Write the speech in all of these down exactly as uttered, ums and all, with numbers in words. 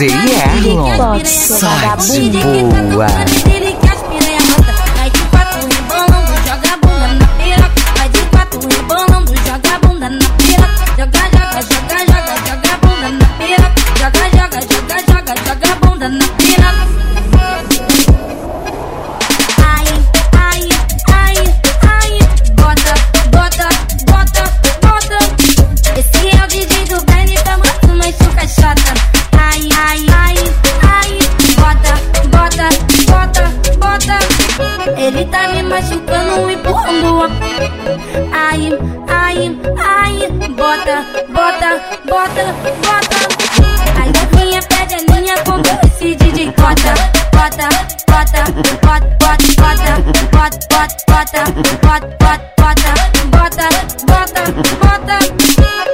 J Erlon, só de boa. Ele tá me machucando, empurrando. Ai, ai, ai, bota, bota, bota, bota. Aí novinha pede a linha como esse D J bota, bota, bota, bota, bota, bota, bota, bota, bota, bota, bota, bota, bota.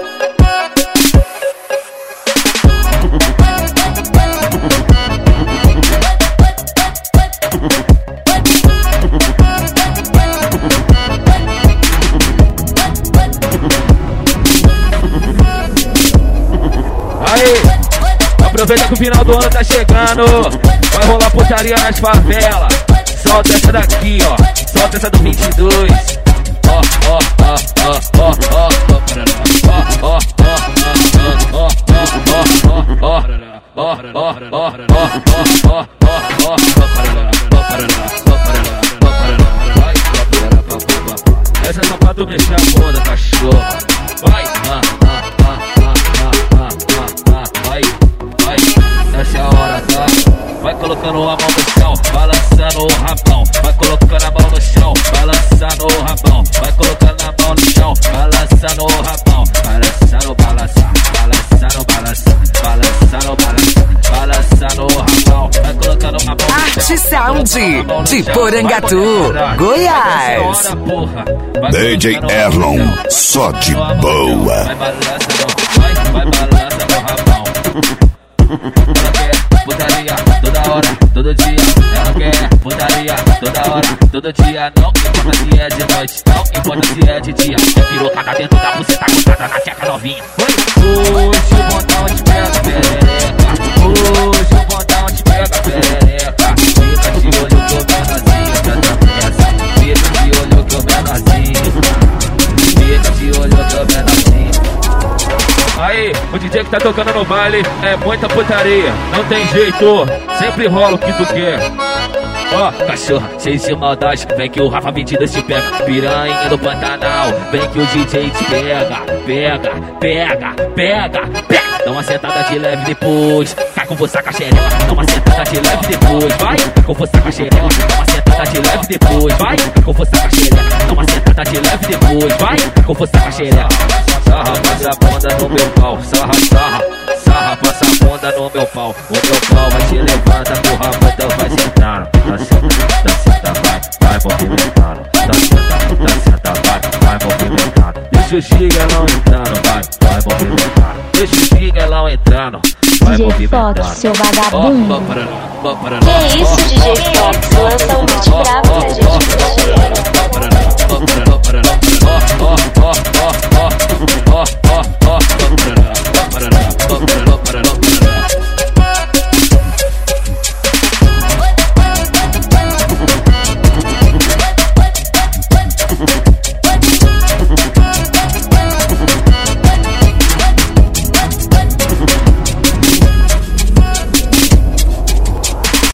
Aproveita que o final do ano tá chegando. Vai rolar putaria nas favelas. Solta essa daqui, ó. Solta essa do vinte e dois. Ó, ó, ó, ó, ó, ó, ó, ó, ó, ó, ó, ó. Essa é só pra tu mexer a bunda, cachorro. Vai, ah, ah, ah, ah, ah, ah, ah, vai. Essa é a hora, tá? Vai colocando a mão no chão, balançando o rabão. Vai colocando a mão no chão, balançando o rabão. Vai colocando a mão no chão, balançando o rabão. Balançando, balançar, balançando, balançar, balançando, balançar, balançando o rabão. Vai colocando a mão no chão. Arte Sound de Porangatu, Goiás. D J Erlon, só de boa. Vai balançando, vai, vai balançando o rabão. Ela quer putaria toda hora, todo dia. Ela quer putaria toda hora, todo dia. Não importa se é de noite, não importa se é de dia. É pirocada dentro da buceta, gostada na tcheca novinha. Hoje o bondão te pega perereca. Hoje o bondão te pega perereca. Fica de olho que eu menorzinho, tanta pressa. Fica de olho que eu menorzinho. Fica de olho que eu menorzinho. Aí, o D J que tá tocando no baile é muita putaria, não tem jeito, sempre rola o que tu quer. Ó, oh, cachorra, cheio de maldade, vem que o Rafa vinte e dois te pega. Piranha do Pantanal, vem que o D J te pega. Pega, pega, pega, pega. Dá uma sentada de leve depois, cai com você com a xereca. Dá uma sentada de leve depois, vai, cai com você com a xereca. Dá uma sentada de leve depois, vai, cai com você com a xereca. Dá uma sentada de leve depois, vai, cai com você com a xereca. Sarra, passa a bunda no meu pau, sarra, sarra, sarra, passa a bunda no meu pau. O meu pau vai te levando, porra, então vai sentando. Tá senta, tá senta, vai, vai movimentando. Tá senta, tá senta, vai, vai movimentando. Deixa o gigalão entrando, vai, vai movimentando. Deixa o gigalão entrando, vai movimentando. D J Fox, seu vagabundo. Oh, para, oh, para, que isso, D J Fox? Lança um beat bravo pra gente. Oh, para, oh, para, oh, para, oh, oh, oh, oh, oh, oh, oh, oh, oh, oh,